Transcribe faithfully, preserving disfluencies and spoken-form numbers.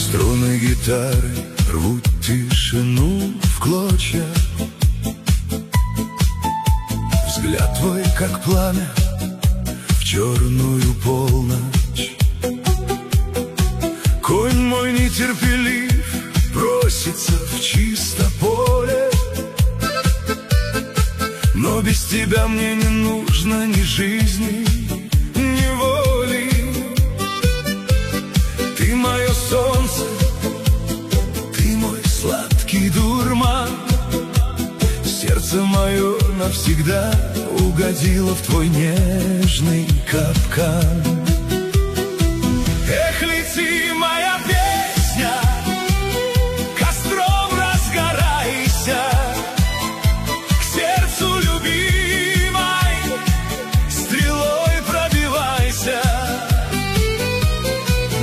Струны гитары рвут тишину в клочья. Взгляд твой, как пламя в черную полночь. Конь мой нетерпелив просится в чисто поле, но без тебя мне не нужно ни жизни, ни воли. Ты мое солнце, ты мой сладкий дурман. Сердце мое навсегда угодило в твой нежный капкан. Эх, лети,